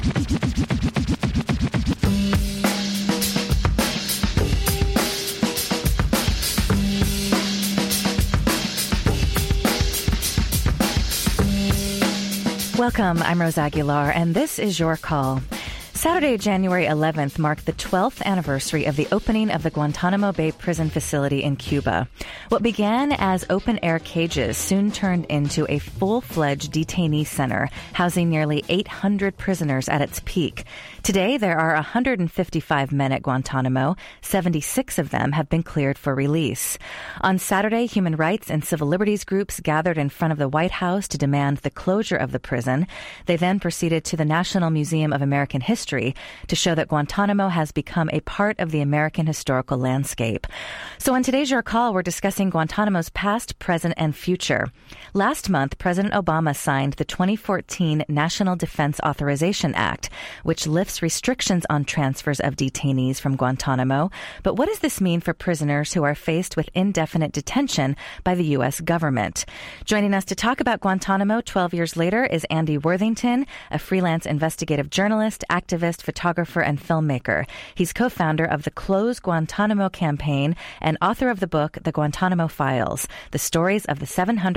Welcome, I'm Rose Aguilar, and this is Your Call. Saturday, January 11th, marked the 12th anniversary of the opening of the Guantanamo Bay prison facility in Cuba. What began as open-air cages soon turned into a full-fledged detainee center, housing nearly 800 prisoners at its peak. Today, there are 155 men at Guantanamo. 76 of them have been cleared for release. On Saturday, human rights and civil liberties groups gathered in front of the White House to demand the closure of the prison. They then proceeded to the National Museum of American History to show that Guantanamo has become a part of the American historical landscape. So on today's Your Call, we're discussing Guantanamo's past, present, and future. Last month, President Obama signed the 2014 National Defense Authorization Act, which lifts restrictions on transfers of detainees from Guantanamo. But what does this mean for prisoners who are faced with indefinite detention by the U.S. government? Joining us to talk about Guantanamo 12 years later is Andy Worthington, a freelance investigative journalist, activist, photographer, and filmmaker. He's co-founder of the Close Guantanamo campaign and author of the book, The Guantanamo Files, the stories of the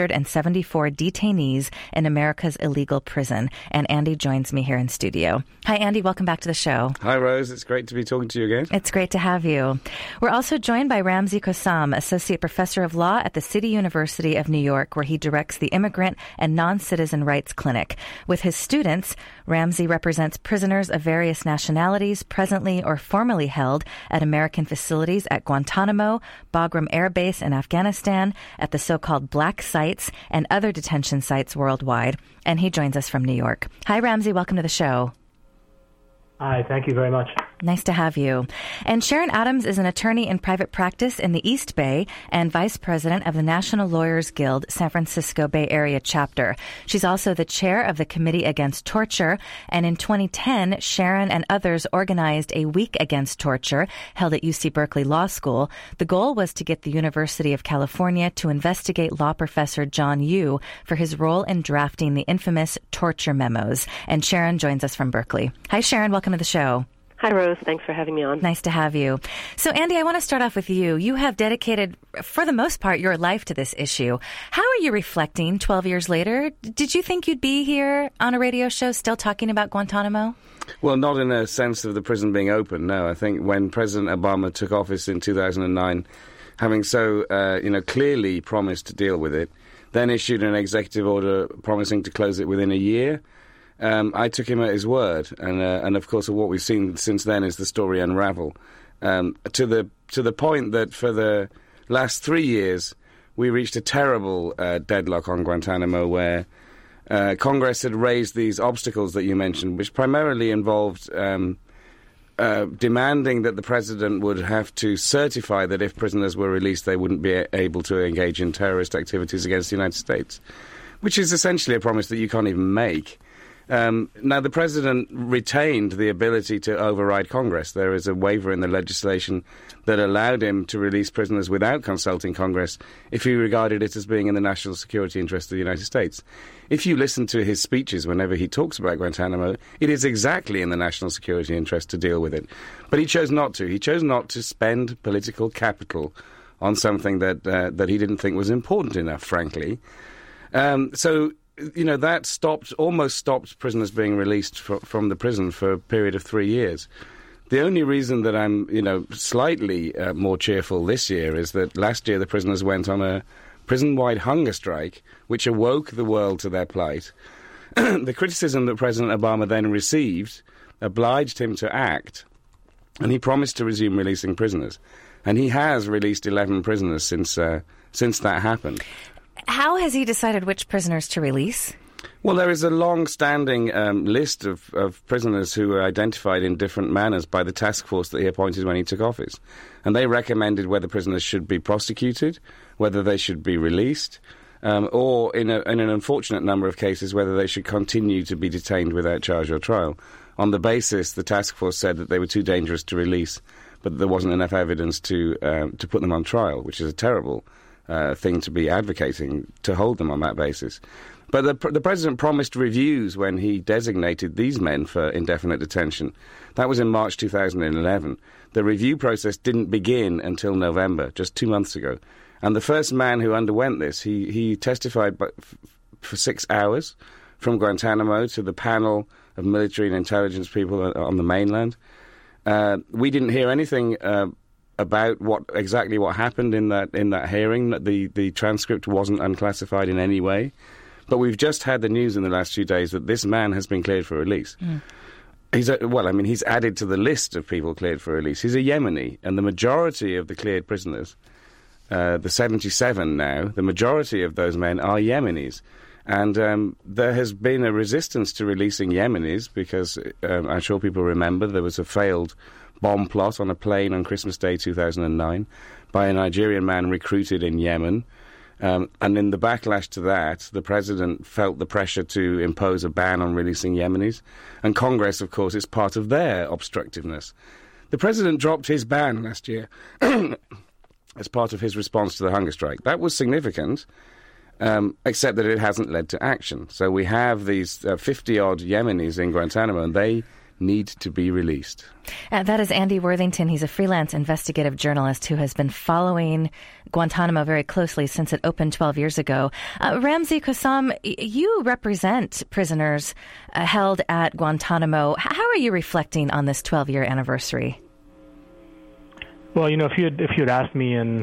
774 detainees in America's illegal prison. And Andy joins me here in studio. Hi, Andy. Welcome back to the show. Hi, Rose. It's great to be talking to you again. It's great to have you. We're also joined by Ramzi Kossam, Associate Professor of Law at the City University of New York, where he directs the Immigrant and Non-Citizen Rights Clinic. With his students, Ramzi represents prisoners of various nationalities presently or formerly held at American facilities at Guantanamo, Bagram Air Base in Afghanistan, at the so-called black sites, and other detention sites worldwide. And he joins us from New York. Hi, Ramzi. Welcome to the show. Hi, thank you very much. Nice to have you. And Sharon Adams is an attorney in private practice in the East Bay and vice president of the National Lawyers Guild San Francisco Bay Area chapter. She's also the chair of the Committee Against Torture. And in 2010, Sharon and others organized a Week Against Torture held at UC Berkeley Law School. The goal was to get the University of California to investigate law professor John Yoo for his role in drafting the infamous torture memos. And Sharon joins us from Berkeley. Hi, Sharon. Welcome to the show. Hi, Rose. Thanks for having me on. Nice to have you. So, Andy, I want to start off with you. You have dedicated, for the most part, your life to this issue. How are you reflecting 12 years later? Did you think you'd be here on a radio show still talking about Guantanamo? Well, not in a sense of the prison being open, no. I think when President Obama took office in 2009, having so clearly promised to deal with it, then issued an executive order promising to close it within a year, I took him at his word, and of course what we've seen since then is the story unravel, to the point that for the last 3 years we reached a terrible deadlock on Guantanamo, where Congress had raised these obstacles that you mentioned, which primarily involved demanding that the president would have to certify that if prisoners were released they wouldn't be able to engage in terrorist activities against the United States, which is essentially a promise that you can't even make. Now, the president retained the ability to override Congress. There is a waiver in the legislation that allowed him to release prisoners without consulting Congress if he regarded it as being in the national security interest of the United States. If you listen to his speeches whenever he talks about Guantanamo, it is exactly in the national security interest to deal with it. But he chose not to. He chose not to spend political capital on something that he didn't think was important enough, frankly. That almost stopped prisoners being released from the prison for a period of 3 years. The only reason that I'm, slightly more cheerful this year is that last year the prisoners went on a prison-wide hunger strike, which awoke the world to their plight. The criticism that President Obama then received obliged him to act, and he promised to resume releasing prisoners. And he has released 11 prisoners since that happened. How has he decided which prisoners to release? Well, there is a long-standing list of prisoners who were identified in different manners by the task force that he appointed when he took office. And they recommended whether prisoners should be prosecuted, whether they should be released, or in an unfortunate number of cases, whether they should continue to be detained without charge or trial. On the basis, the task force said that they were too dangerous to release, but there wasn't enough evidence to put them on trial, which is a terrible thing to be advocating, to hold them on that basis. But the president promised reviews when he designated these men for indefinite detention. That was in March 2011. The review process didn't begin until November, just 2 months ago. And the first man who underwent this, he testified for 6 hours from Guantanamo to the panel of military and intelligence people on the mainland. We didn't hear anything about what happened in that hearing. The transcript wasn't unclassified in any way. But we've just had the news in the last few days that this man has been cleared for release. He's added to the list of people cleared for release. He's a Yemeni, and the majority of the cleared prisoners, the 77 now, the majority of those men are Yemenis. And there has been a resistance to releasing Yemenis because I'm sure people remember there was a failed bomb plot on a plane on Christmas Day 2009 by a Nigerian man recruited in Yemen. And in the backlash to that, the president felt the pressure to impose a ban on releasing Yemenis. And Congress, of course, is part of their obstructiveness. The president dropped his ban last year as part of his response to the hunger strike. That was significant, except that it hasn't led to action. So we have these 50-odd Yemenis in Guantanamo, and they need to be released. That is Andy Worthington. He's a freelance investigative journalist who has been following Guantanamo very closely since it opened 12 years ago. Ramzi Qassam, you represent prisoners held at Guantanamo. How are you reflecting on this 12-year anniversary? Well, if you had asked me in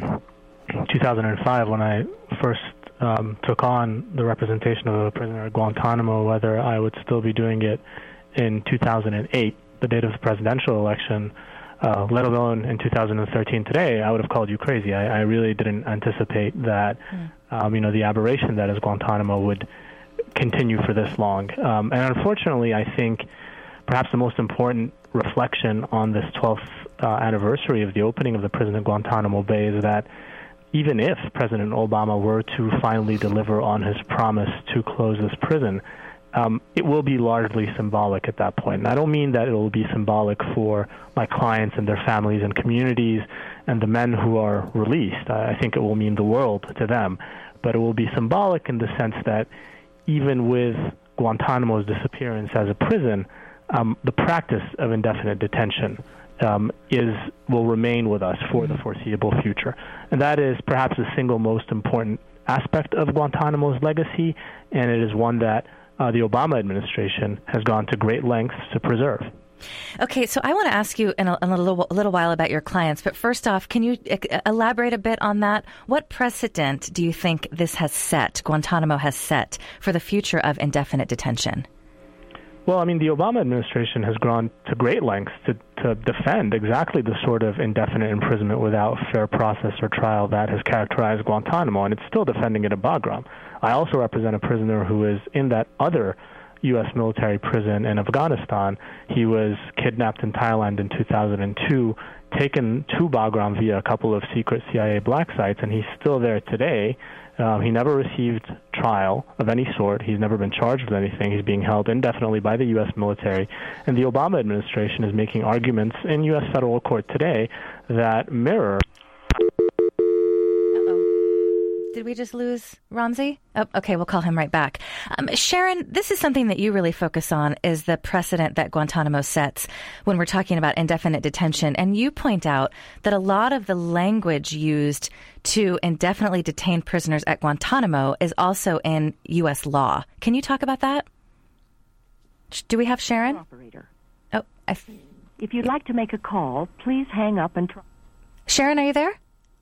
2005 when I first took on the representation of a prisoner at Guantanamo, whether I would still be doing it in 2008, the date of the presidential election, let alone in 2013 today, I would have called you crazy. I really didn't anticipate that, the aberration that is Guantanamo would continue for this long. And unfortunately, I think perhaps the most important reflection on this 12th anniversary of the opening of the prison at Guantanamo Bay is that even if President Obama were to finally deliver on his promise to close this prison, it will be largely symbolic at that point. And I don't mean that it will be symbolic for my clients and their families and communities and the men who are released. I think it will mean the world to them. But it will be symbolic in the sense that even with Guantanamo's disappearance as a prison, the practice of indefinite detention will remain with us for the foreseeable future. And that is perhaps the single most important aspect of Guantanamo's legacy, and it is one that the Obama administration has gone to great lengths to preserve. Okay, so I want to ask you in a little while about your clients, but first off, can you elaborate a bit on that? What precedent do you think this has set, Guantanamo has set, for the future of indefinite detention? Well, the Obama administration has gone to great lengths to defend exactly the sort of indefinite imprisonment without fair process or trial that has characterized Guantanamo, and it's still defending it at Bagram. I also represent a prisoner who is in that other U.S. military prison in Afghanistan. He was kidnapped in Thailand in 2002, taken to Bagram via a couple of secret CIA black sites, and he's still there today. He never received trial of any sort. He's never been charged with anything. He's being held indefinitely by the U.S. military. And the Obama administration is making arguments in U.S. federal court today that mirror... Did we just lose Ramzi? Oh, okay, we'll call him right back. Sharon, this is something that you really focus on, is the precedent that Guantanamo sets when we're talking about indefinite detention. And you point out that a lot of the language used to indefinitely detain prisoners at Guantanamo is also in U.S. law. Can you talk about that? Do we have Sharon? Operator. Oh, if you'd like to make a call, please hang up and try. Sharon, are you there?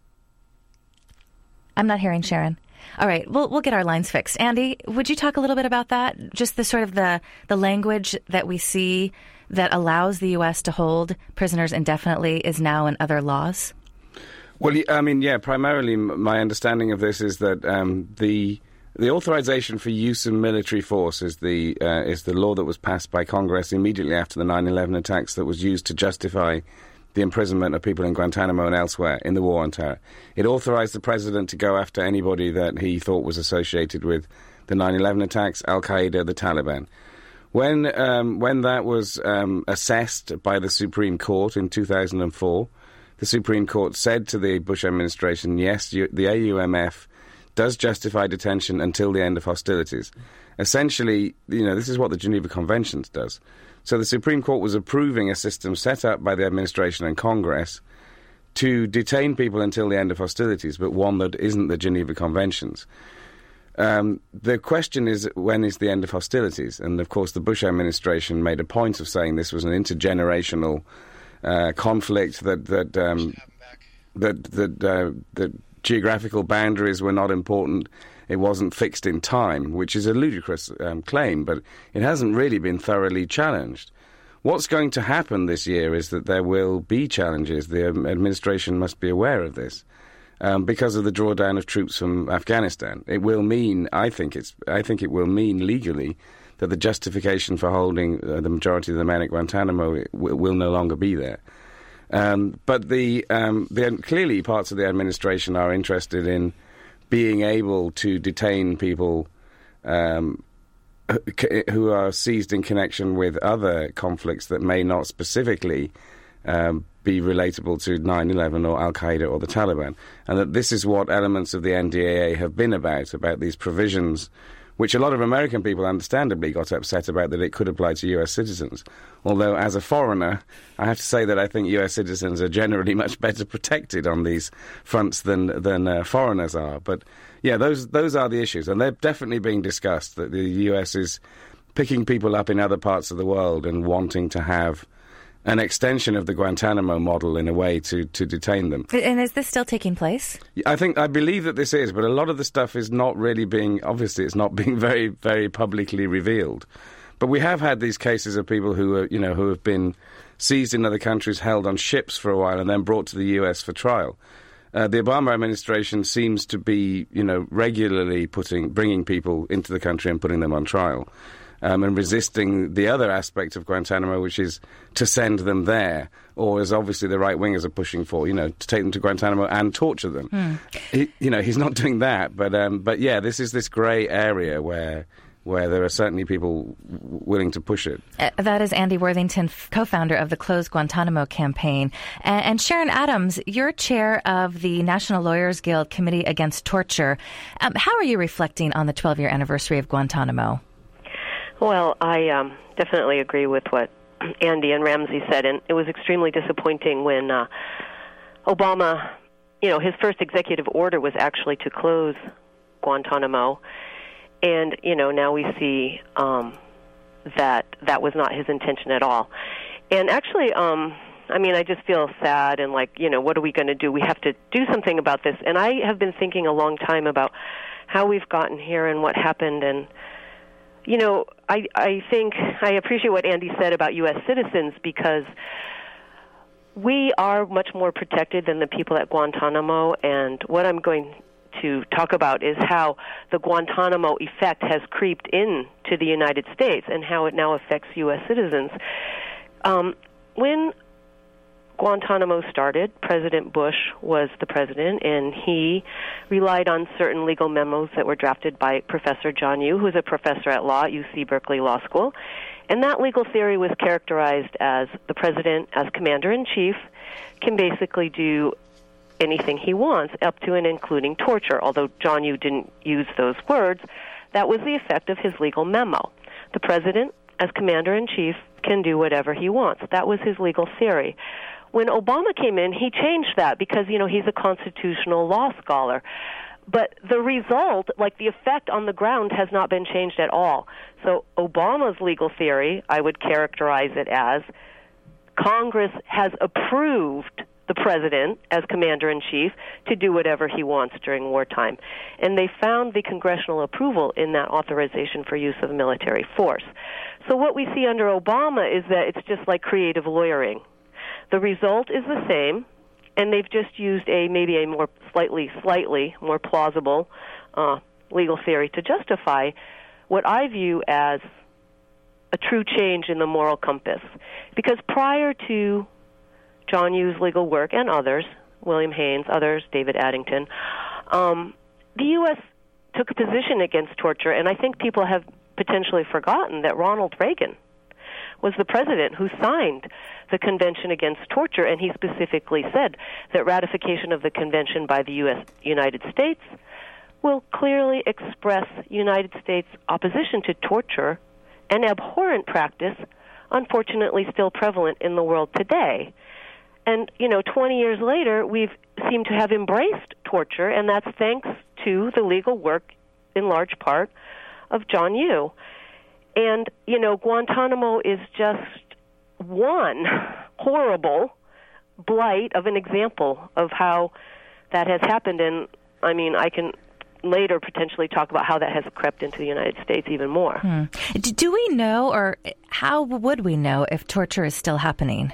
I'm not hearing Sharon. All right, we'll get our lines fixed. Andy, would you talk a little bit about that? Just the sort of the language that we see that allows the U.S. to hold prisoners indefinitely is now in other laws? Well, primarily my understanding of this is that the authorization for use of military force is the law that was passed by Congress immediately after the 9/11 attacks that was used to justify the imprisonment of people in Guantanamo and elsewhere in the War on Terror. It authorized the president to go after anybody that he thought was associated with the 9/11 attacks, Al-Qaeda, the Taliban. When that was assessed by the Supreme Court in 2004, the Supreme Court said to the Bush administration, yes, the AUMF does justify detention until the end of hostilities. Essentially, this is what the Geneva Conventions does. So the Supreme Court was approving a system set up by the administration and Congress to detain people until the end of hostilities, but one that isn't the Geneva Conventions. The question is, when is the end of hostilities? And, of course, the Bush administration made a point of saying this was an intergenerational conflict, that geographical boundaries were not important. It wasn't fixed in time, which is a ludicrous claim, but it hasn't really been thoroughly challenged. What's going to happen this year is that there will be challenges. The administration must be aware of this because of the drawdown of troops from Afghanistan. It will mean, I think it will mean legally that the justification for holding the majority of the men at Guantanamo will no longer be there. But clearly parts of the administration are interested in being able to detain people who are seized in connection with other conflicts that may not specifically be relatable to 9/11 or Al-Qaeda or the Taliban. And that this is what elements of the NDAA have been about these provisions, which a lot of American people understandably got upset about, that it could apply to U.S. citizens. Although, as a foreigner, I have to say that I think U.S. citizens are generally much better protected on these fronts than foreigners are. But, yeah, those are the issues, and they're definitely being discussed, that the U.S. is picking people up in other parts of the world and wanting to have an extension of the Guantanamo model in a way to detain them. And is this still taking place? I believe that this is, but a lot of the stuff is not really being, obviously it's not being very, very publicly revealed. But we have had these cases of people who are, who have been seized in other countries, held on ships for a while, and then brought to the US for trial. The Obama administration seems to be, regularly bringing people into the country and putting them on trial. And resisting the other aspect of Guantanamo, which is to send them there, or as obviously the right-wingers are pushing for, to take them to Guantanamo and torture them. He's not doing that, but yeah, this is this grey area where there are certainly people willing to push it. That is Andy Worthington, co-founder of the Close Guantanamo campaign. And Sharon Adams, you're chair of the National Lawyers Guild Committee Against Torture. How are you reflecting on the 12-year anniversary of Guantanamo? Well, I definitely agree with what Andy and Ramsey said, and it was extremely disappointing when Obama, his first executive order was actually to close Guantanamo, and, now we see that was not his intention at all. And actually, I just feel sad and what are we going to do? We have to do something about this. And I have been thinking a long time about how we've gotten here and what happened, and I think I appreciate what Andy said about U.S. citizens, because we are much more protected than the people at Guantanamo, and what I'm going to talk about is how the Guantanamo effect has creeped into the United States and how it now affects U.S. citizens. When Guantanamo started, President Bush was the president, and he relied on certain legal memos that were drafted by Professor John Yoo, who is a professor at law at UC Berkeley Law School. And that legal theory was characterized as the president, as commander-in-chief, can basically do anything he wants, up to and including torture. Although John Yoo didn't use those words, that was the effect of his legal memo. The president, as commander-in-chief, can do whatever he wants. That was his legal theory. When Obama came in, he changed that because, he's a constitutional law scholar. But the result, the effect on the ground, has not been changed at all. So Obama's legal theory, I would characterize it as Congress has approved the president as commander-in-chief to do whatever he wants during wartime. And they found the congressional approval in that authorization for use of military force. So what we see under Obama is that it's just like creative lawyering. The result is the same, and they've just used maybe a more slightly more plausible legal theory to justify what I view as a true change in the moral compass. Because prior to John Yoo's legal work and others, William Haynes, others, David Addington, the U.S. took a position against torture, and I think people have potentially forgotten that Ronald Reagan was the president who signed the Convention Against Torture, and he specifically said that ratification of the convention by the United States will clearly express United States opposition to torture, an abhorrent practice, unfortunately still prevalent in the world today. And, 20 years later, we've seemed to have embraced torture, and that's thanks to the legal work, in large part, of John Yoo. And, Guantanamo is just one horrible blight of an example of how that has happened. And, I can later potentially talk about how that has crept into the United States even more. Do we know, or how would we know if torture is still happening?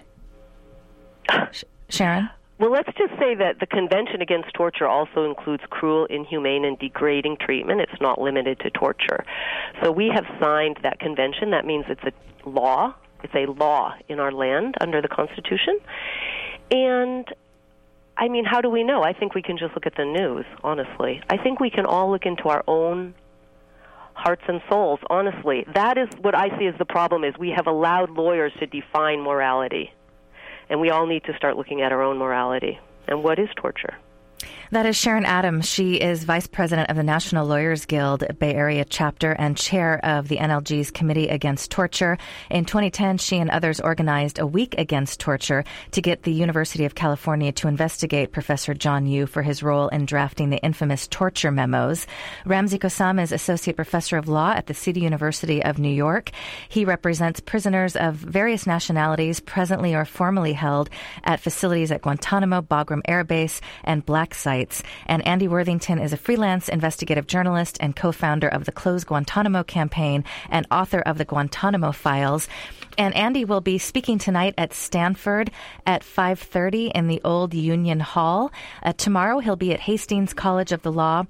Sharon? Well, let's just say that the Convention Against Torture also includes cruel, inhumane, and degrading treatment. It's not limited to torture. So we have signed that convention. That means it's a law. It's a law in our land under the Constitution. And, how do we know? I think we can just look at the news, honestly. I think we can all look into our own hearts and souls, honestly. That is what I see as the problem, is we have allowed lawyers to define morality. And we all need to start looking at our own morality. And what is torture? That is Sharon Adams. She is Vice President of the National Lawyers Guild Bay Area chapter and chair of the NLG's Committee Against Torture. In 2010, she and others organized a week against torture to get the University of California to investigate Professor John Yoo for his role in drafting the infamous torture memos. Ramzi Kossam is Associate Professor of Law at the City University of New York. He represents prisoners of various nationalities presently or formerly held at facilities at Guantanamo, Bagram Air Base, and Black Site. And Andy Worthington is a freelance investigative journalist and co-founder of the Close Guantanamo campaign and author of the Guantanamo Files. And Andy will be speaking tonight at Stanford at 5:30 in the Old Union Hall. Tomorrow he'll be at Hastings College of the Law,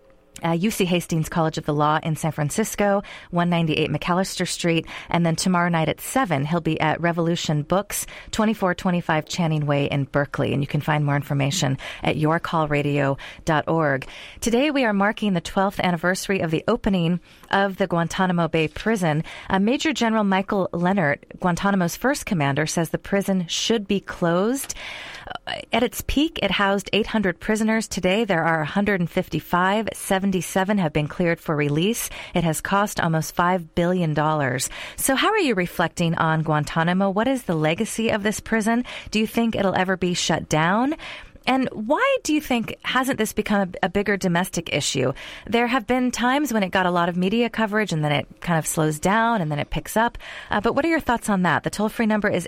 UC Hastings College of the Law in San Francisco, 198 McAllister Street. And then tomorrow night at 7, he'll be at Revolution Books, 2425 Channing Way in Berkeley. And you can find more information at yourcallradio.org. Today, we are marking the 12th anniversary of the opening of the Guantanamo Bay prison. Major General Michael Leonard, Guantanamo's first commander, says the prison should be closed. At its peak, it housed 800 prisoners. Today, there are 155. 77 have been cleared for release. It has cost almost $5 billion. So how are you reflecting on Guantanamo? What is the legacy of this prison? Do you think it'll ever be shut down? And why do you think hasn't this become a bigger domestic issue? There have been times when it got a lot of media coverage and then it kind of slows down and then it picks up. But what are your thoughts on that? The toll-free number is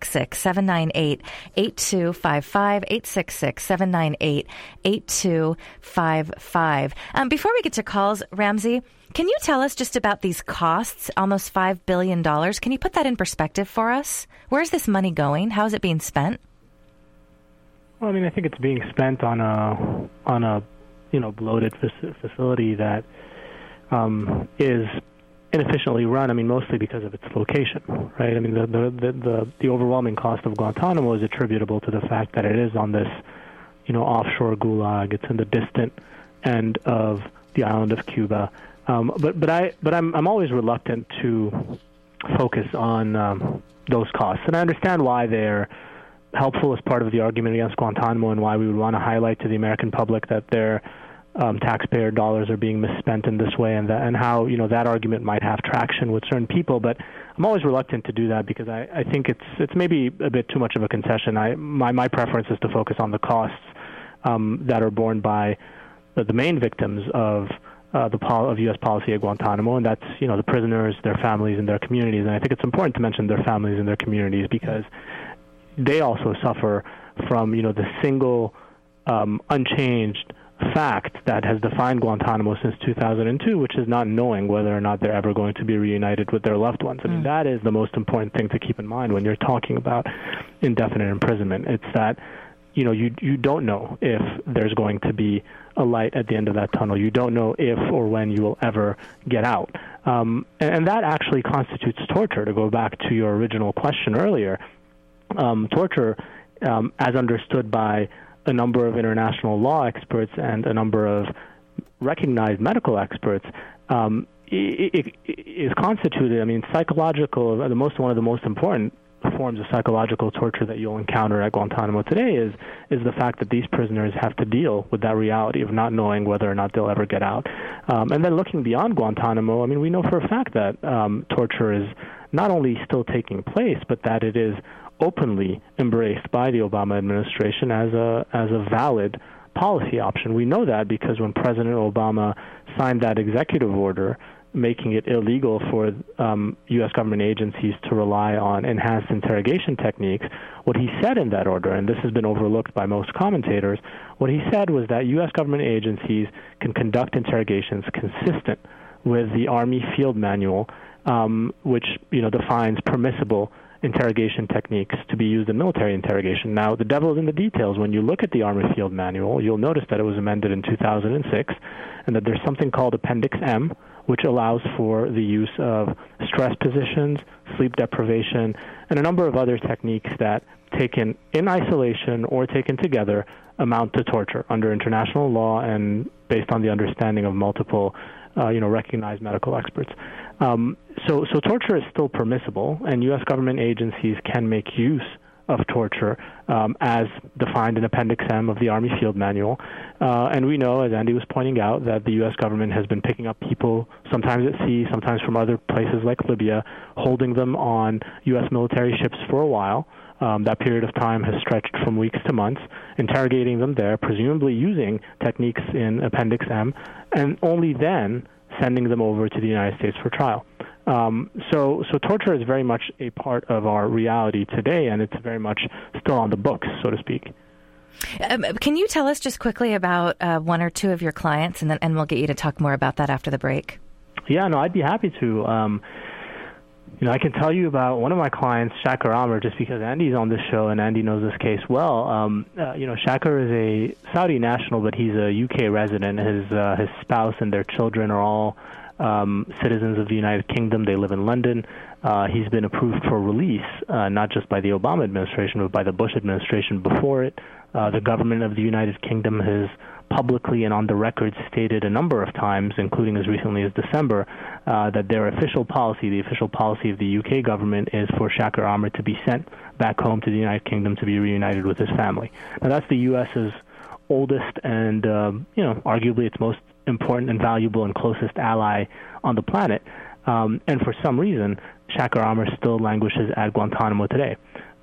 866-798-8255, 866-798-8255. Before we get to calls, Ramzi, can you tell us just about these costs, almost $5 billion? Can you put that in perspective for us? Where's this money going? How is it being spent? Well, I think it's being spent on a bloated facility that is inefficiently run. Mostly because of its location, right? The overwhelming cost of Guantanamo is attributable to the fact that it is on this, offshore gulag. It's in the distant end of the island of Cuba. But I'm always reluctant to focus on those costs, and I understand why they're helpful as part of the argument against Guantanamo and why we would want to highlight to the American public that their taxpayer dollars are being misspent in this way, and how that argument might have traction with certain people. But I'm always reluctant to do that because I think it's maybe a bit too much of a concession. My preference is to focus on the costs that are borne by the main victims of U.S. policy at Guantanamo, and that's the prisoners, their families, and their communities. And I think it's important to mention their families and their communities because they also suffer from, the single unchanged fact that has defined Guantanamo since 2002, which is not knowing whether or not they're ever going to be reunited with their loved ones. That is the most important thing to keep in mind when you're talking about indefinite imprisonment. It's that, you don't know if there's going to be a light at the end of that tunnel. You don't know if or when you will ever get out. And that actually constitutes torture, to go back to your original question earlier. Torture, as understood by a number of international law experts and a number of recognized medical experts, it is constituted. Psychological. One of the most important forms of psychological torture that you'll encounter at Guantanamo today is the fact that these prisoners have to deal with that reality of not knowing whether or not they'll ever get out. And then looking beyond Guantanamo, I mean, we know for a fact that torture is not only still taking place, but that it is openly embraced by the Obama administration as a valid policy option. We know that because when President Obama signed that executive order making it illegal for U.S. government agencies to rely on enhanced interrogation techniques, what he said in that order, and this has been overlooked by most commentators, what he said was that U.S. government agencies can conduct interrogations consistent with the Army Field Manual, which defines permissible interrogation techniques to be used in military interrogation. Now, the devil is in the details. When you look at the Army Field Manual, you'll notice that it was amended in 2006, and that there's something called Appendix M, which allows for the use of stress positions, sleep deprivation, and a number of other techniques that, taken in isolation or taken together, amount to torture under international law and based on the understanding of multiple recognized medical experts. So torture is still permissible, and U.S. government agencies can make use of torture as defined in Appendix M of the Army Field Manual. And we know, as Andy was pointing out, that the U.S. government has been picking up people, sometimes at sea, sometimes from other places like Libya, holding them on U.S. military ships for a while. That period of time has stretched from weeks to months, interrogating them there, presumably using techniques in Appendix M, and only then sending them over to the United States for trial. So torture is very much a part of our reality today, and it's very much still on the books, so to speak. Can you tell us just quickly about one or two of your clients, and we'll get you to talk more about that after the break? Yeah, no, I'd be happy to. I can tell you about one of my clients, Shakar Amr, just because Andy's on this show and Andy knows this case well. Shakar is a Saudi national, but he's a UK resident. His spouse and their children are all citizens of the United Kingdom. They live in London. He's been approved for release, not just by the Obama administration, but by the Bush administration before it. The government of the United Kingdom has publicly and on the record stated a number of times, including as recently as December, that their official policy, the official policy of the UK government, is for Shakar Amr to be sent back home to the United Kingdom to be reunited with his family. Now, that's the U.S.'s oldest and, arguably its most important and valuable and closest ally on the planet. And for some reason, Shakar Amr still languishes at Guantanamo today.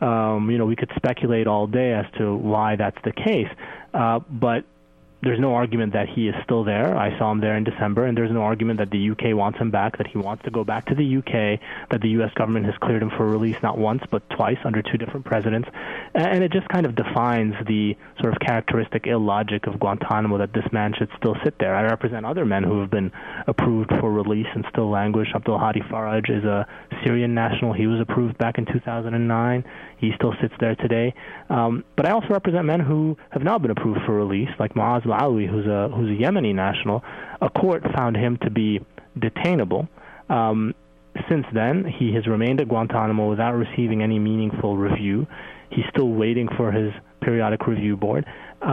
We could speculate all day as to why that's the case, but there's no argument that he is still there. I saw him there in December, and there's no argument that the UK wants him back, that he wants to go back to the UK, that the U.S. government has cleared him for release not once but twice under two different presidents. And it just kind of defines the sort of characteristic illogic of Guantanamo that this man should still sit there. I represent other men who have been approved for release and still languish. Abdul Hadi Faraj is a Syrian national. He was approved back in 2009. He still sits there today. But I also represent men who have not been approved for release, like Muaz Al-Alawi, who's a Yemeni national. A court found him to be detainable. Since then, he has remained at Guantanamo without receiving any meaningful review. He's still waiting for his periodic review board.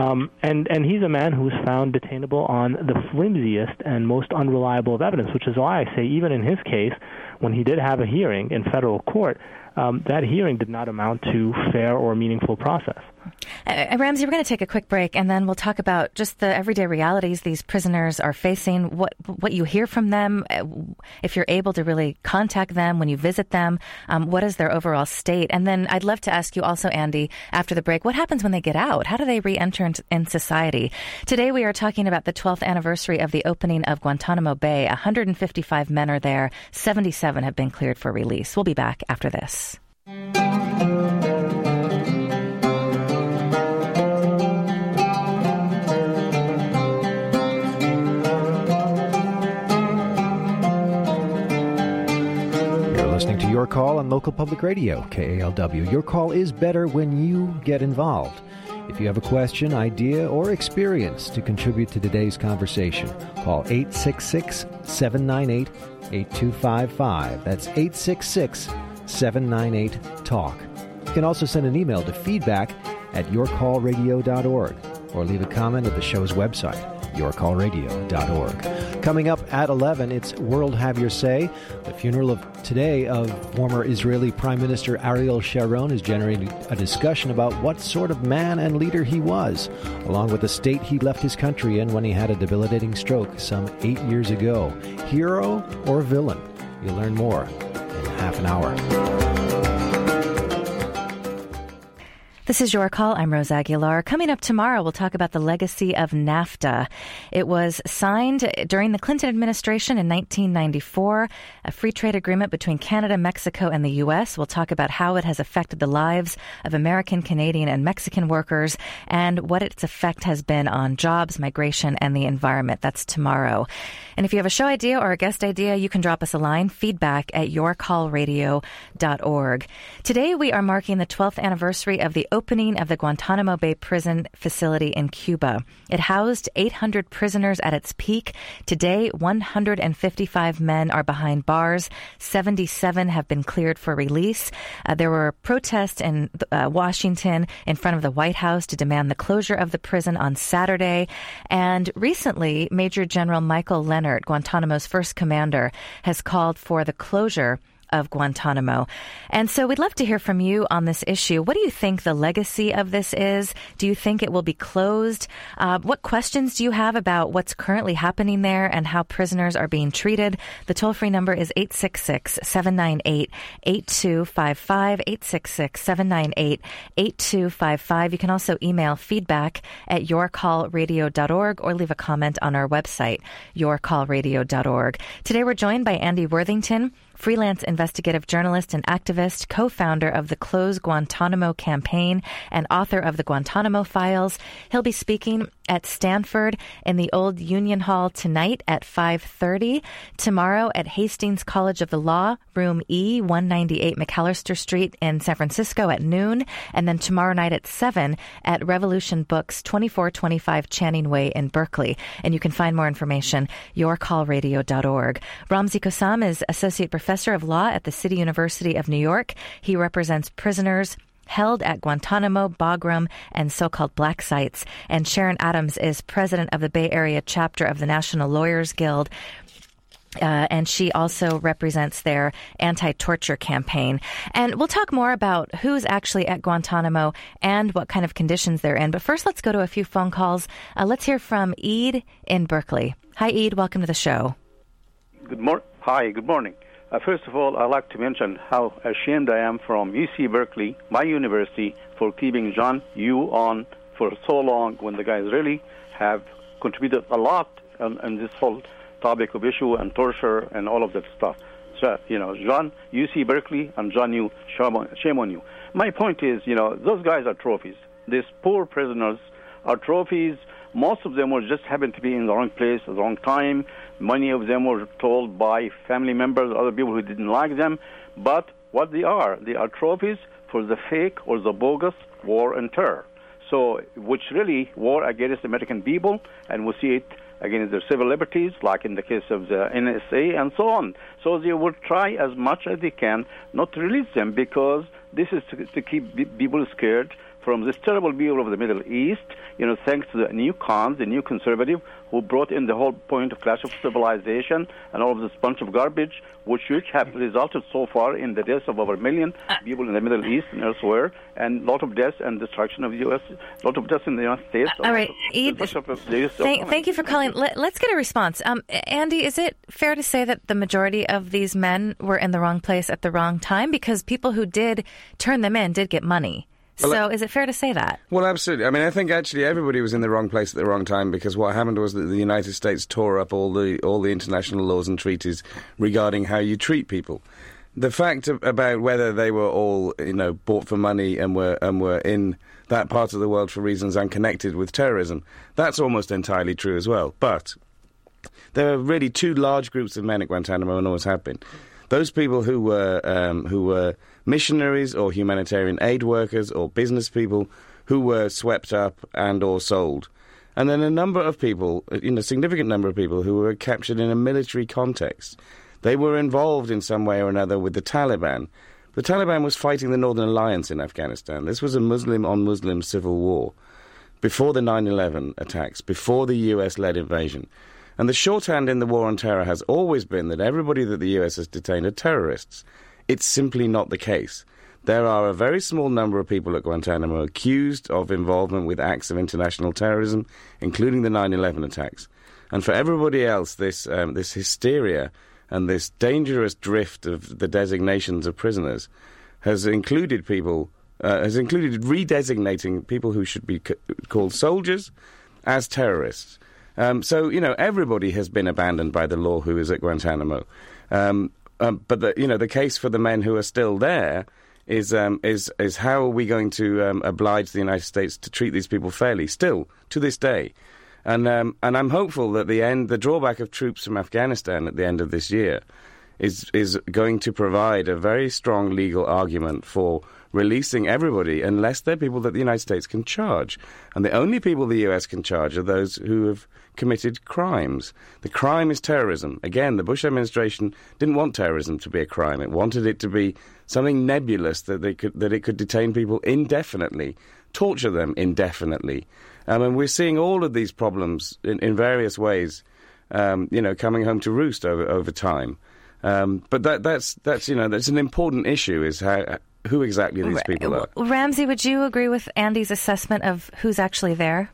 And he's a man who was found detainable on the flimsiest and most unreliable of evidence, which is why I say even in his case, when he did have a hearing in federal court, that hearing did not amount to fair or meaningful process. Ramsey, we're going to take a quick break, and then we'll talk about just the everyday realities these prisoners are facing, what you hear from them, if you're able to really contact them when you visit them, what is their overall state? And then I'd love to ask you also, Andy, after the break, what happens when they get out? How do they re-enter in society? Today we are talking about the 12th anniversary of the opening of Guantanamo Bay. 155 men are there. 77 have been cleared for release. We'll be back after this. Listening to Your Call on local public radio, KALW. Your call is better when you get involved. If you have a question, idea, or experience to contribute to today's conversation, call 866-798-8255. That's 866-798-TALK. You can also send an email to feedback@yourcallradio.org or leave a comment at the show's website. yourcallradio.org. Coming up at 11, it's World Have Your Say. The funeral today of former Israeli Prime Minister Ariel Sharon is generating a discussion about what sort of man and leader he was, along with the state he left his country in when he had a debilitating stroke some 8 years ago. Hero or villain? You'll learn more in half an hour. This is Your Call. I'm Rose Aguilar. Coming up tomorrow, we'll talk about the legacy of NAFTA. It was signed during the Clinton administration in 1994, a free trade agreement between Canada, Mexico, and the U.S. We'll talk about how it has affected the lives of American, Canadian, and Mexican workers and what its effect has been on jobs, migration, and the environment. That's tomorrow. And if you have a show idea or a guest idea, you can drop us a line, feedback@yourcallradio.org. Today, we are marking the 12th anniversary of the opening of the Guantanamo Bay prison facility in Cuba. It housed 800 prisoners at its peak. Today, 155 men are behind bars. 77 have been cleared for release. There were protests in Washington in front of the White House to demand the closure of the prison on Saturday. And recently, Major General Michael Leonard, Guantanamo's first commander, has called for the closure of Guantanamo. And so we'd love to hear from you on this issue. What do you think the legacy of this is? Do you think it will be closed? What questions do you have about what's currently happening there and how prisoners are being treated? The toll-free number is 866-798-8255, 866-798-8255. You can also email feedback@yourcallradio.org or leave a comment on our website, yourcallradio.org. Today we're joined by Andy Worthington, freelance investigative journalist and activist, co-founder of the Close Guantanamo campaign and author of the Guantanamo Files. He'll be speaking at Stanford in the Old Union Hall tonight at 5:30, tomorrow at Hastings College of the Law, room E, 198 McAllister Street in San Francisco at noon, and then tomorrow night at 7 at Revolution Books, 2425 Channing Way in Berkeley. And you can find more information, yourcallradio.org. Ramzi Kossam is Associate Professor of Law at the City University of New York. He represents prisoners held at Guantanamo, Bagram, and so-called black sites. And Sharon Adams is president of the Bay Area chapter of the National Lawyers Guild. And she also represents their anti-torture campaign. And we'll talk more about who's actually at Guantanamo and what kind of conditions they're in. But first, let's go to a few phone calls. Let's hear from Eid in Berkeley. Hi, Eid. Welcome to the show. Hi, good morning. First of all, I'd like to mention how ashamed I am from UC Berkeley, my university, for keeping John Yoo on for so long when the guys really have contributed a lot in this whole topic of issue and torture and all of that stuff. So, John, UC Berkeley, and John Yoo, shame on you. My point is, those guys are trophies. These poor prisoners are trophies. Most of them just happened to be in the wrong place at the wrong time. Many of them were told by family members, other people who didn't like them. But what they are trophies for the fake or the bogus war and terror. So, which really war against American people, and we see it against their civil liberties, like in the case of the NSA and so on. So they will try as much as they can not to release them, because this is to keep people scared from this terrible people of the Middle East, thanks to the new cons, the new conservative, who brought in the whole point of clash of civilization and all of this bunch of garbage, which have resulted so far in the deaths of over 1 million people in the Middle East and elsewhere, and a lot of deaths and destruction of the U.S., a lot of deaths in the United States. All right, Eid, thank you for calling. Let's get a response. Andy, is it fair to say that the majority of these men were in the wrong place at the wrong time? Because people who did turn them in did get money. So is it fair to say that? Well, absolutely. I mean, I think actually everybody was in the wrong place at the wrong time, because what happened was that the United States tore up all the international laws and treaties regarding how you treat people. The fact about whether they were all, bought for money and were in that part of the world for reasons unconnected with terrorism, that's almost entirely true as well. But there are really two large groups of men at Guantanamo, and always have been. Those people who were missionaries or humanitarian aid workers or business people who were swept up and or sold. And then a number of people, a significant number of people who were captured in a military context. They were involved in some way or another with the Taliban. The Taliban was fighting the Northern Alliance in Afghanistan. This was a Muslim-on-Muslim civil war. before the 9/11 attacks, before the US-led invasion. And the shorthand in the war on terror has always been that everybody that the US has detained are terrorists. It's simply not the case. There are a very small number of people at Guantanamo accused of involvement with acts of international terrorism, including the 9/11 attacks. And for everybody else, this hysteria and this dangerous drift of the designations of prisoners has included redesignating people who should be called soldiers as terrorists. So, everybody has been abandoned by the law who is at Guantanamo. But the case for the men who are still there is how are we going to oblige the United States to treat these people fairly, still, to this day. And I'm hopeful that the drawback of troops from Afghanistan at the end of this year is going to provide a very strong legal argument for releasing everybody unless they're people that the United States can charge. And the only people the US can charge are those who have committed crimes. The crime is terrorism. Again, the Bush administration didn't want terrorism to be a crime. It wanted it to be something nebulous that it could detain people indefinitely, torture them indefinitely. And we're seeing all of these problems in various ways, coming home to roost over time. But that's an important issue, is who exactly these people are. Ramsey, would you agree with Andy's assessment of who's actually there?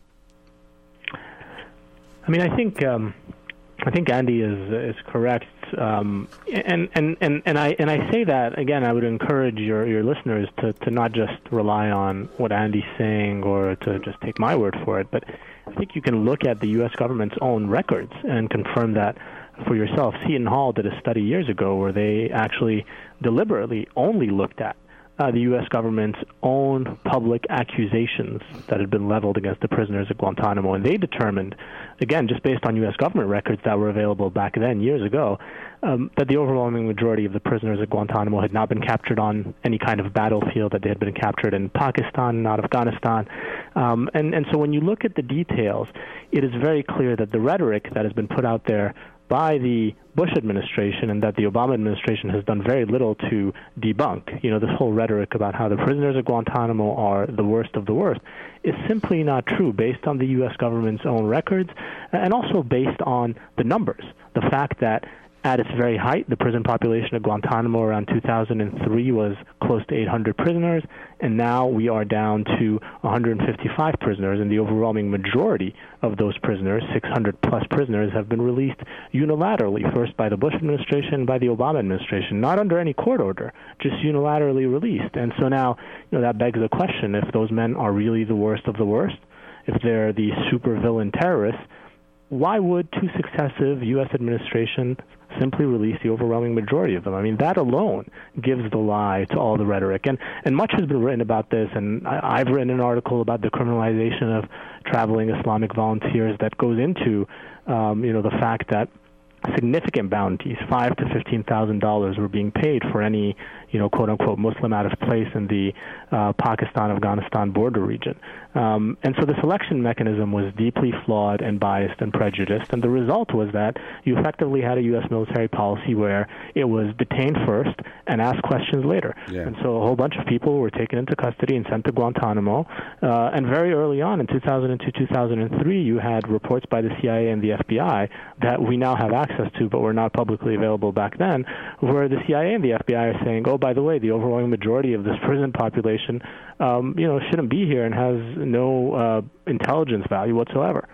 I mean, I think Andy is correct, and I say that again. I would encourage your listeners to not just rely on what Andy's saying or to just take my word for it, but I think you can look at the U.S. government's own records and confirm that for yourself. Seton Hall did a study years ago where they actually deliberately only looked at the U.S. government's own public accusations that had been leveled against the prisoners at Guantanamo. And they determined, again, just based on U.S. government records that were available back then, years ago, that the overwhelming majority of the prisoners at Guantanamo had not been captured on any kind of battlefield, that they had been captured in Pakistan, not Afghanistan. And so when you look at the details, it is very clear that the rhetoric that has been put out there by the Bush administration and that the Obama administration has done very little to debunk, this whole rhetoric about how the prisoners at Guantanamo are the worst of the worst, is simply not true based on the U.S. government's own records and also based on the numbers. The fact that at its very height, the prison population at Guantanamo around 2003 was close to 800 prisoners, and now we are down to 155 prisoners, and the overwhelming majority of those prisoners, 600-plus prisoners, have been released unilaterally, first by the Bush administration, by the Obama administration, not under any court order, just unilaterally released. And so now, that begs the question, if those men are really the worst of the worst, if they're the supervillain terrorists, why would two successive U.S. administrations simply release the overwhelming majority of them? I mean, that alone gives the lie to all the rhetoric. And much has been written about this, and I've written an article about the criminalization of traveling Islamic volunteers that goes into, the fact that significant bounties, $5,000 to $15,000, were being paid for any, quote-unquote, Muslim out of place in the Pakistan-Afghanistan border region. And so the selection mechanism was deeply flawed and biased and prejudiced, and the result was that you effectively had a U.S. military policy where it was detained first and asked questions later. Yeah. And so a whole bunch of people were taken into custody and sent to Guantanamo, and very early on in 2002, 2003, you had reports by the CIA and the FBI that we now have access to, but were not publicly available back then, where the CIA and the FBI are saying, oh, by the way, the overwhelming majority of this prison population, shouldn't be here and has no intelligence value whatsoever.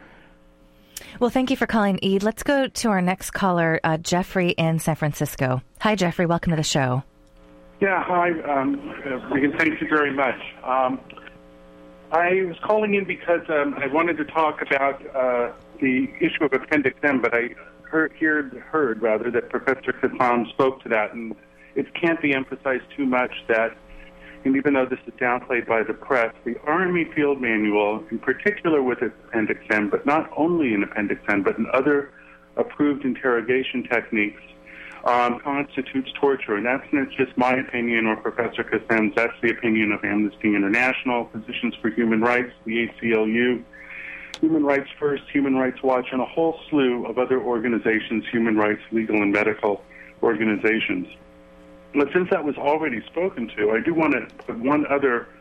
Well, thank you for calling, Eid. Let's go to our next caller, Jeffrey in San Francisco. Hi, Jeffrey. Welcome to the show. Yeah, hi. Thank you very much. I was calling in because I wanted to talk about the issue of Appendix M, but I heard that Professor Kassam spoke to that, and it can't be emphasized too much that, and even though this is downplayed by the press, the Army Field Manual, in particular with Appendix M, but not only in Appendix M, but in other approved interrogation techniques, constitutes torture. And that's not just my opinion or Professor Kassam's, that's the opinion of Amnesty International, Physicians for Human Rights, the ACLU, Human Rights First, Human Rights Watch, and a whole slew of other organizations, human rights, legal, and medical organizations. But since that was already spoken to, I do want to put one other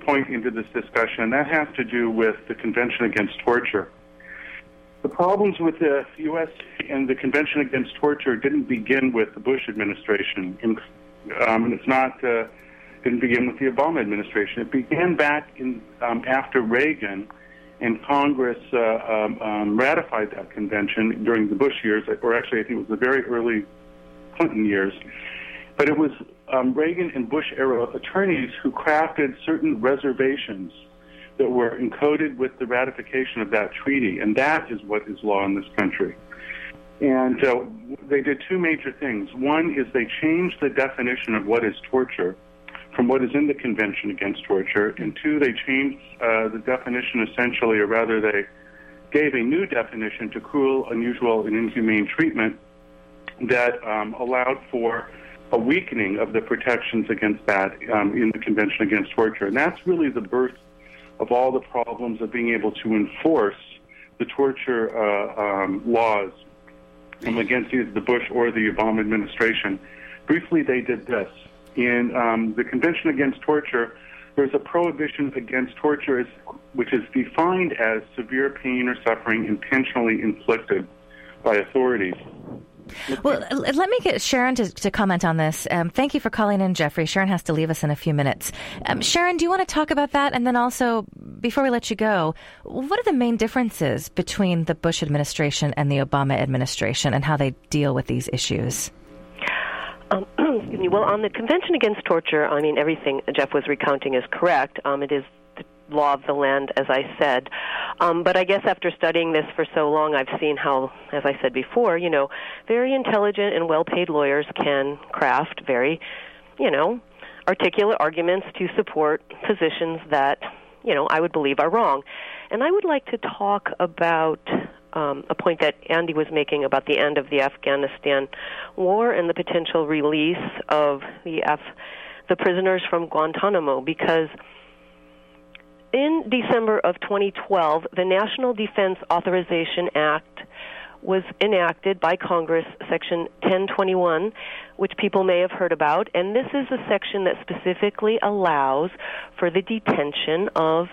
point into this discussion, and that has to do with the Convention Against Torture. The problems with the U.S. and the Convention Against Torture didn't begin with the Bush administration, and it's not didn't begin with the Obama administration. It began back in after Reagan, and Congress ratified that convention during the Bush years, or actually I think it was the very early Clinton years. But it was Reagan and Bush-era attorneys who crafted certain reservations that were encoded with the ratification of that treaty, and that is what is law in this country. And they did two major things. One is they changed the definition of what is torture from what is in the Convention Against Torture, and two, they changed the definition essentially, or rather they gave a new definition to cruel, unusual, and inhumane treatment that allowed for a weakening of the protections against that in the Convention Against Torture. And that's really the birth of all the problems of being able to enforce the torture laws against either the Bush or the Obama administration. Briefly, they did this. In the Convention Against Torture, there's a prohibition against torture which is defined as severe pain or suffering intentionally inflicted by authorities. Well, let me get Sharon to comment on this. Thank you for calling in, Jeffrey. Sharon has to leave us in a few minutes. Sharon, do you want to talk about that? And then also, before we let you go, what are the main differences between the Bush administration and the Obama administration and how they deal with these issues? Excuse me. Well, on the Convention Against Torture, I mean, everything Jeff was recounting is correct. It is the law of the land, as I said. But I guess after studying this for so long, I've seen how, as I said before, very intelligent and well-paid lawyers can craft very, articulate arguments to support positions that, I would believe are wrong. And I would like to talk about a point that Andy was making about the end of the Afghanistan war and the potential release of the prisoners from Guantanamo, because in December of 2012, the National Defense Authorization Act was enacted by Congress, Section 1021, which people may have heard about, and this is a section that specifically allows for the detention of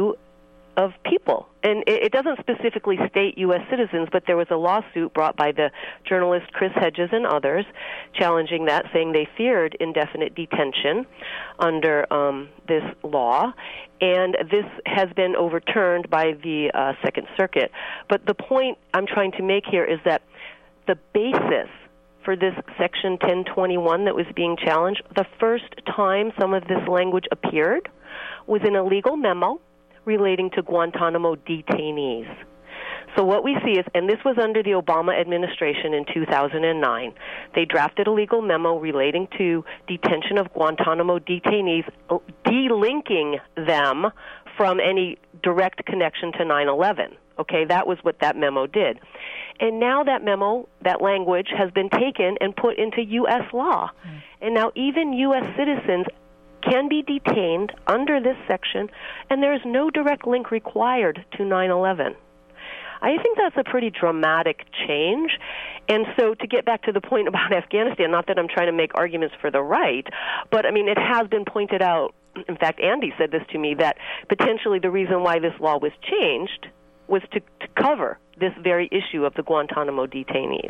people. And it doesn't specifically state U.S. citizens, but there was a lawsuit brought by the journalist Chris Hedges and others challenging that, saying they feared indefinite detention under this law. And this has been overturned by the Second Circuit. But the point I'm trying to make here is that the basis for this Section 1021 that was being challenged, the first time some of this language appeared was in a legal memo relating to Guantanamo detainees. So what we see is, and this was under the Obama administration in 2009, they drafted a legal memo relating to detention of Guantanamo detainees, delinking them from any direct connection to 9/11. Okay, that was what that memo did. And now that memo, that language, has been taken and put into U.S. law. And now even U.S. citizens can be detained under this section, and there is no direct link required to 9/11. I think that's a pretty dramatic change. And so to get back to the point about Afghanistan, not that I'm trying to make arguments for the right, but, I mean, it has been pointed out, in fact, Andy said this to me, that potentially the reason why this law was changed was to cover this very issue of the Guantanamo detainees.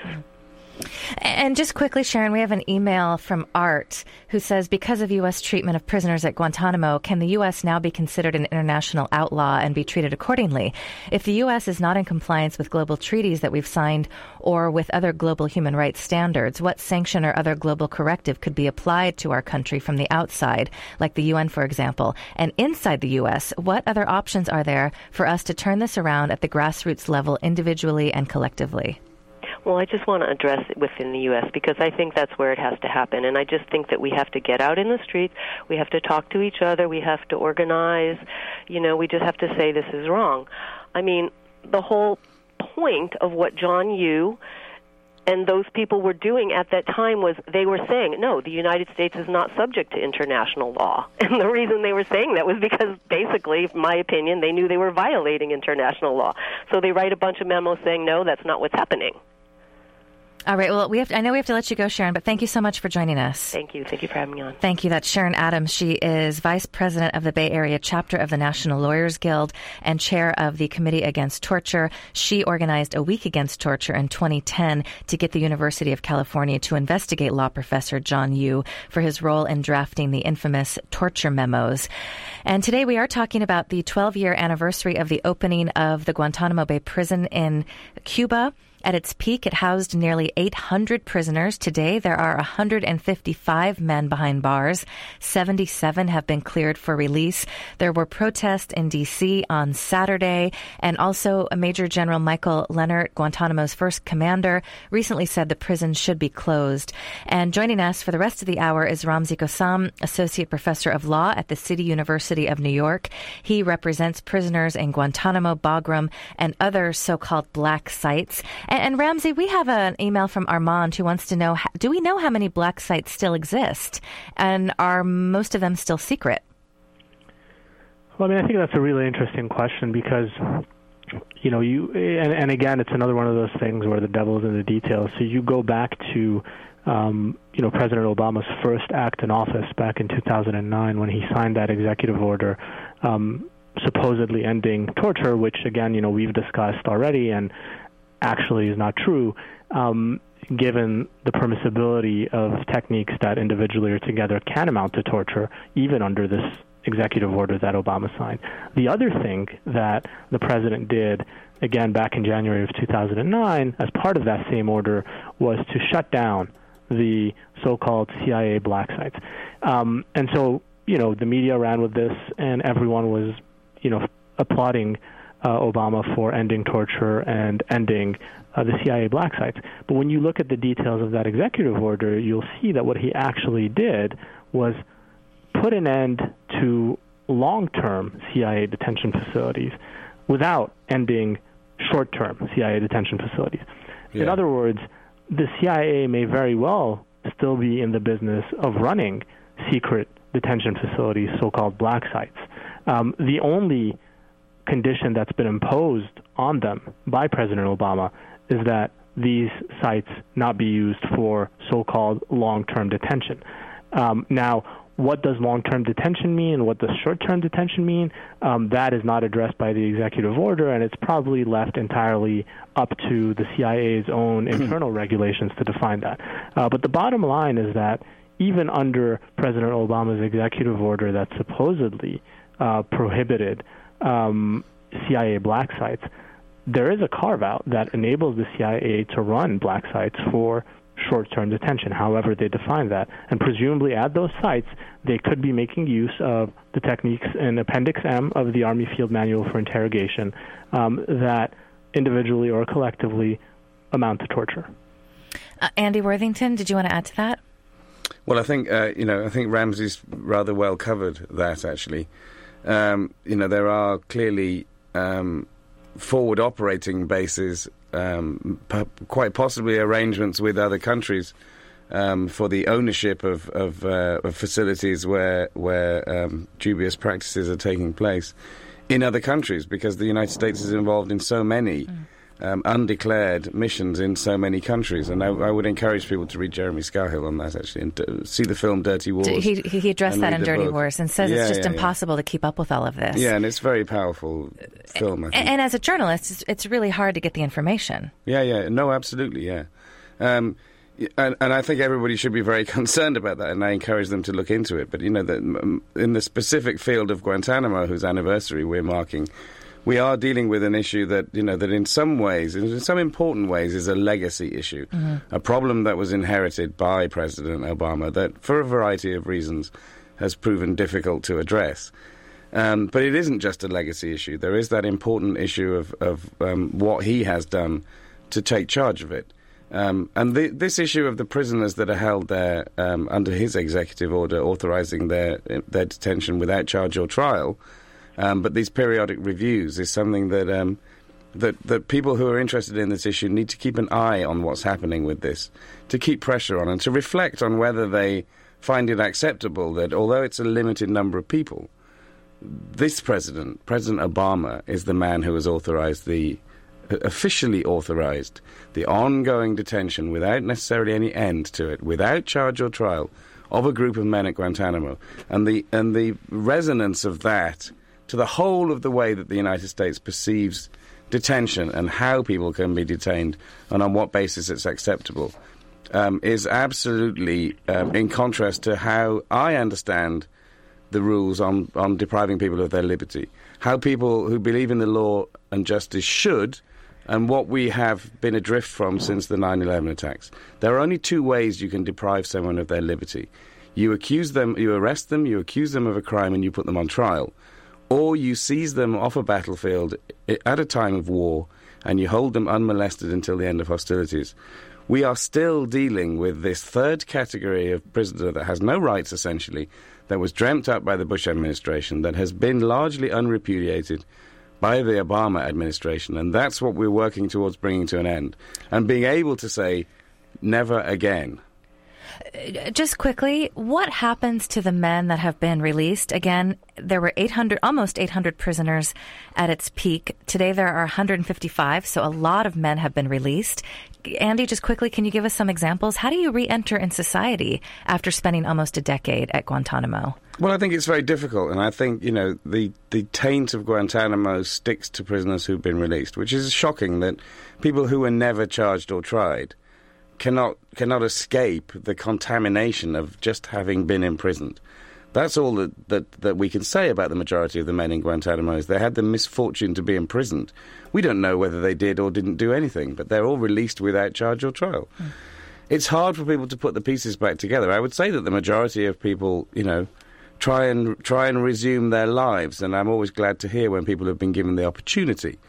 And just quickly, Sharon, we have an email from Art who says, because of U.S. treatment of prisoners at Guantanamo, can the U.S. now be considered an international outlaw and be treated accordingly? If the U.S. is not in compliance with global treaties that we've signed or with other global human rights standards, what sanction or other global corrective could be applied to our country from the outside, like the UN, for example? And inside the U.S., what other options are there for us to turn this around at the grassroots level individually and collectively? Well, I just want to address it within the U.S. because I think that's where it has to happen. And I just think that we have to get out in the streets. We have to talk to each other. We have to organize. We just have to say this is wrong. I mean, the whole point of what John Yoo and those people were doing at that time was they were saying, no, the United States is not subject to international law. And the reason they were saying that was because basically, in my opinion, they knew they were violating international law. So they write a bunch of memos saying, no, that's not what's happening. All right. Well, I know we have to let you go, Sharon, but thank you so much for joining us. Thank you. Thank you for having me on. Thank you. That's Sharon Adams. She is Vice President of the Bay Area chapter of the National Lawyers Guild and chair of the Committee Against Torture. She organized a week against torture in 2010 to get the University of California to investigate law professor John Yoo for his role in drafting the infamous torture memos. And today we are talking about the 12-year anniversary of the opening of the Guantanamo Bay prison in Cuba. At its peak, it housed nearly 800 prisoners. Today, there are 155 men behind bars. 77 have been cleared for release. There were protests in D.C. on Saturday, and also Major General Michael Leonard, Guantanamo's first commander, recently said the prison should be closed. And joining us for the rest of the hour is Ramzi Qassam, Associate Professor of Law at the City University of New York. He represents prisoners in Guantanamo, Bagram, and other so-called black sites. And Ramzi, we have an email from Armand who wants to know, do we know how many black sites still exist? And are most of them still secret? Well, I mean, I think that's a really interesting question because, you know, and again, it's another one of those things where the devil's in the details. So you go back to, President Obama's first act in office back in 2009 when he signed that executive order supposedly ending torture, which, again, we've discussed already, and actually is not true, given the permissibility of techniques that individually or together can amount to torture, even under this executive order that Obama signed. The other thing that the president did, again, back in January of 2009, as part of that same order, was to shut down the so-called CIA black sites. And so, the media ran with this, and everyone was, applauding Obama for ending torture and ending the CIA black sites. But when you look at the details of that executive order, you'll see that what he actually did was put an end to long-term CIA detention facilities without ending short-term CIA detention facilities. Yeah. In other words, the CIA may very well still be in the business of running secret detention facilities, so-called black sites. The only condition that's been imposed on them by President Obama is that these sites not be used for so-called long-term detention. Now, what does long-term detention mean and what does short-term detention mean? That is not addressed by the executive order, and it's probably left entirely up to the CIA's own internal regulations to define that. But the bottom line is that even under President Obama's executive order that supposedly prohibited CIA black sites, there is a carve-out that enables the CIA to run black sites for short-term detention, however they define that. And presumably at those sites, they could be making use of the techniques in Appendix M of the Army Field Manual for Interrogation that individually or collectively amount to torture. Andy Worthington, did you want to add to that? Well, I think, I think Ramzi's rather well covered that, actually. There are clearly forward operating bases, quite possibly arrangements with other countries for the ownership of facilities where dubious practices are taking place in other countries, because the United States is involved in so many undeclared missions in so many countries. And I would encourage people to read Jeremy Scahill on that, actually, and see the film Dirty Wars. He addressed that in Dirty Wars and says it's just impossible to keep up with all of this. Yeah, and it's a very powerful film, I think. And as a journalist, it's really hard to get the information. Yeah. No, absolutely, yeah. And I think everybody should be very concerned about that, and I encourage them to look into it. But, in the specific field of Guantanamo, whose anniversary we're marking, we are dealing with an issue that, that in some ways, in some important ways, is a legacy issue, a problem that was inherited by President Obama that, for a variety of reasons, has proven difficult to address. But it isn't just a legacy issue. There is that important issue of what he has done to take charge of it. And this issue of the prisoners that are held there under his executive order authorizing their detention without charge or trial, but these periodic reviews is something that that people who are interested in this issue need to keep an eye on what's happening with this, to keep pressure on and to reflect on whether they find it acceptable that, although it's a limited number of people, this President Obama, is the man who has authorized the officially authorized the ongoing detention without necessarily any end to it, without charge or trial, of a group of men at Guantanamo. And the resonance of that to the whole of the way that the United States perceives detention and how people can be detained and on what basis it's acceptable is absolutely in contrast to how I understand the rules on depriving people of their liberty, how people who believe in the law and justice should, and what we have been adrift from since the 9/11 attacks. There are only two ways you can deprive someone of their liberty. You accuse them, you arrest them, you accuse them of a crime, and you put them on trial. Or you seize them off a battlefield at a time of war, and you hold them unmolested until the end of hostilities. We are still dealing with this third category of prisoner that has no rights, essentially, that was dreamt up by the Bush administration, that has been largely unrepudiated by the Obama administration, and that's what we're working towards bringing to an end, and being able to say, never again. Just quickly, what happens to the men that have been released? Again, there were almost 800 prisoners at its peak. Today there are 155, so a lot of men have been released. Andy, just quickly, can you give us some examples? How do you re-enter in society after spending almost a decade at Guantanamo? Well, I think it's very difficult, and I think, the taint of Guantanamo sticks to prisoners who've been released, which is shocking that people who were never charged or tried cannot escape the contamination of just having been imprisoned. That's all that we can say about the majority of the men in Guantanamo, is they had the misfortune to be imprisoned. We don't know whether they did or didn't do anything, but they're all released without charge or trial. It's hard for people to put the pieces back together. I would say that the majority of people, try and resume their lives, and I'm always glad to hear when people have been given the opportunity.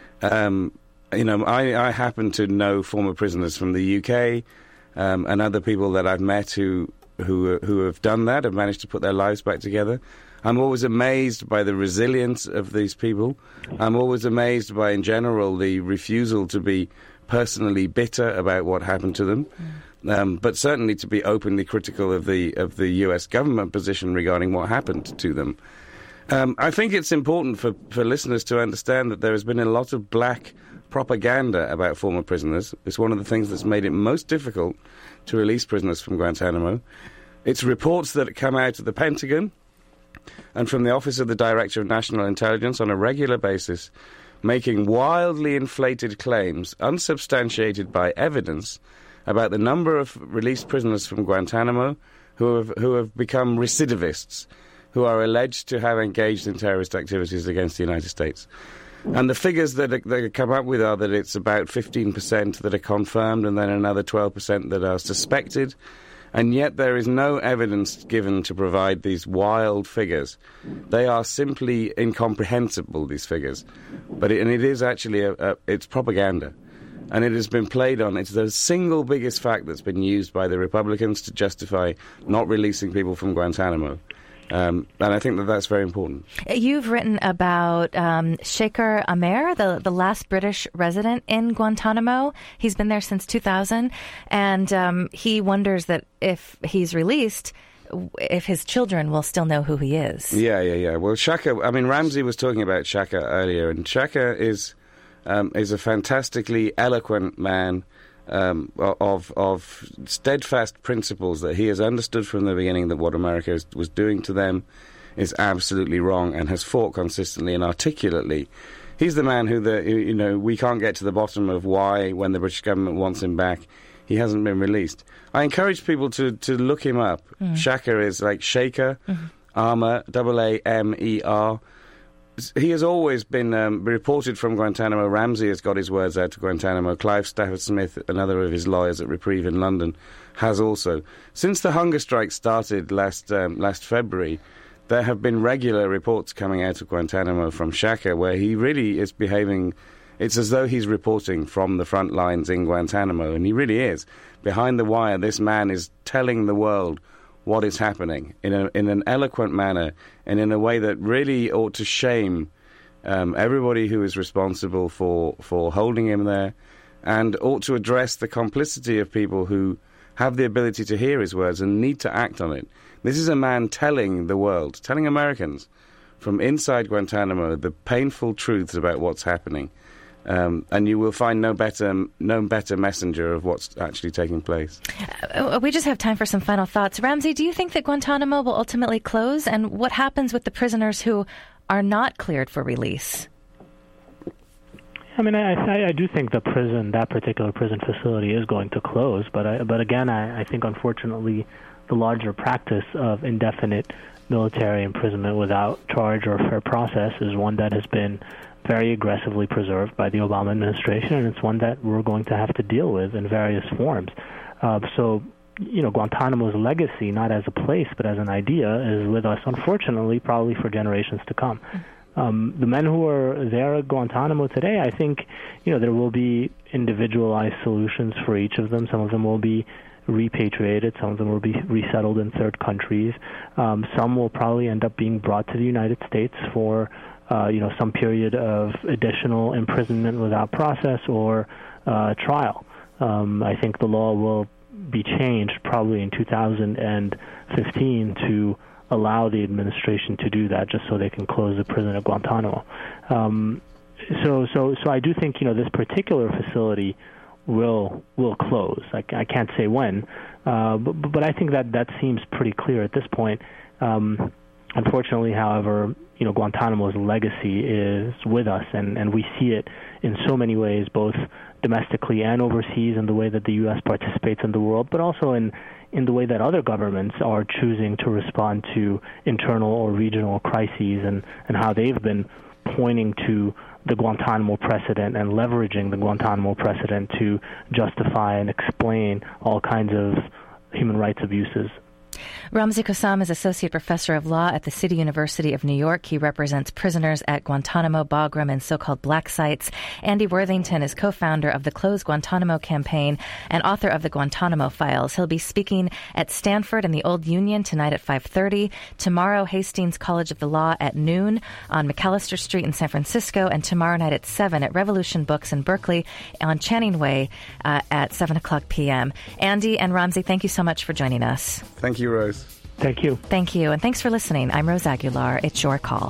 I happen to know former prisoners from the UK and other people that I've met who have done that, have managed to put their lives back together. I'm always amazed by the resilience of these people. I'm always amazed by, in general, the refusal to be personally bitter about what happened to them, but certainly to be openly critical of the US government position regarding what happened to them. I think it's important for listeners to understand that there has been a lot of black propaganda about former prisoners. It's one of the things that's made it most difficult to release prisoners from Guantanamo. It's reports that come out of the Pentagon and from the Office of the Director of National Intelligence on a regular basis, making wildly inflated claims, unsubstantiated by evidence, about the number of released prisoners from Guantanamo who have become recidivists, who are alleged to have engaged in terrorist activities against the United States. And the figures that they come up with are that it's about 15% that are confirmed and then another 12% that are suspected. And yet there is no evidence given to provide these wild figures. They are simply incomprehensible, these figures. But it is actually it's propaganda. And it has been played on. It's the single biggest fact that's been used by the Republicans to justify not releasing people from Guantanamo. And I think that's very important. You've written about Shekhar Amer, the last British resident in Guantanamo. He's been there since 2000, and he wonders that if he's released, if his children will still know who he is. Yeah. Well, Shekhar, Ramsey was talking about Shekhar earlier, and Shekhar is a fantastically eloquent man, of steadfast principles that he has understood from the beginning that what America was doing to them is absolutely wrong, and has fought consistently and articulately. He's the man who we can't get to the bottom of why, when the British government wants him back, he hasn't been released. I encourage people to look him up. Shekhar is like Shaker, Amer, Amer. He has always been reported from Guantanamo. Ramsey has got his words out to Guantanamo. Clive Stafford Smith, another of his lawyers at Reprieve in London, has also. Since the hunger strike started last February, there have been regular reports coming out of Guantanamo from Shekhar where he really is behaving. It's as though he's reporting from the front lines in Guantanamo, and he really is. Behind the wire, this man is telling the world what is happening in an eloquent manner and in a way that really ought to shame everybody who is responsible for holding him there, and ought to address the complicity of people who have the ability to hear his words and need to act on it. This is a man telling the world, telling Americans from inside Guantanamo the painful truths about what's happening. And you will find no better messenger of what's actually taking place. We just have time for some final thoughts. Ramzi, do you think that Guantanamo will ultimately close? And what happens with the prisoners who are not cleared for release? I mean, I do think that particular prison facility is going to close. But again, I think, unfortunately, the larger practice of indefinite military imprisonment without charge or fair process is one that has been very aggressively preserved by the Obama administration, and it's one that we're going to have to deal with in various forms. So, Guantanamo's legacy, not as a place but as an idea, is with us, unfortunately, probably for generations to come. The men who are there at Guantanamo today, I think, there will be individualized solutions for each of them. Some of them will be repatriated. Some of them will be resettled in third countries. Some will probably end up being brought to the United States for some period of additional imprisonment without process or trial. I think the law will be changed probably in 2015 to allow the administration to do that, just so they can close the prison at Guantanamo. So I do think this particular facility will close. I can't say when, but I think that seems pretty clear at this point. Unfortunately, however, Guantanamo's legacy is with us, and we see it in so many ways, both domestically and overseas, in the way that the U.S. participates in the world, but also in the way that other governments are choosing to respond to internal or regional crises, and how they've been pointing to the Guantanamo precedent and leveraging the Guantanamo precedent to justify and explain all kinds of human rights abuses. Ramzi Kassam is Associate Professor of Law at the City University of New York. He represents prisoners at Guantanamo, Bagram, and so-called black sites. Andy Worthington is co-founder of the Close Guantanamo campaign and author of the Guantanamo Files. He'll be speaking at Stanford and the Old Union tonight at 5:30. Tomorrow, Hastings College of the Law at noon on McAllister Street in San Francisco, and tomorrow night at 7 at Revolution Books in Berkeley on Channing Way at 7 o'clock p.m. Andy and Ramzi, thank you so much for joining us. Thank you, Rose. Thank you. Thank you. And thanks for listening. I'm Rose Aguilar. It's your call.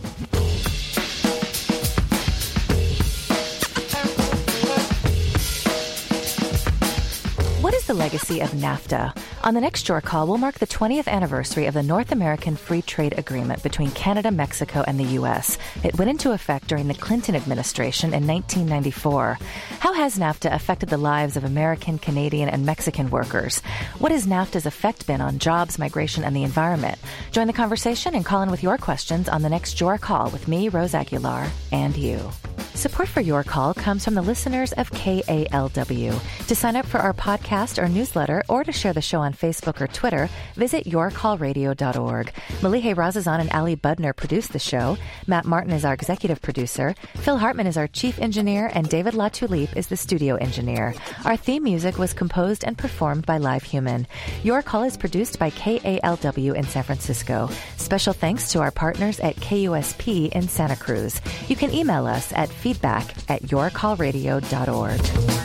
What is the legacy of NAFTA? On the next Your Call, we'll mark the 20th anniversary of the North American Free Trade Agreement between Canada, Mexico, and the U.S. It went into effect during the Clinton administration in 1994. How has NAFTA affected the lives of American, Canadian, and Mexican workers? What has NAFTA's effect been on jobs, migration, and the environment? Join the conversation and call in with your questions on the next Your Call with me, Rose Aguilar, and you. Support for Your Call comes from the listeners of KALW. To sign up for our podcast or newsletter, or to share the show on Facebook or Twitter, visit yourcallradio.org. Malihe Razazan and Ali Budner produce the show. Matt Martin is our executive producer. Phil Hartman is our chief engineer, and David LaTulipe is the studio engineer. Our theme music was composed and performed by Live Human. Your Call is produced by KALW in San Francisco. Special thanks to our partners at KUSP in Santa Cruz. You can email us at feedback@yourcallradio.org.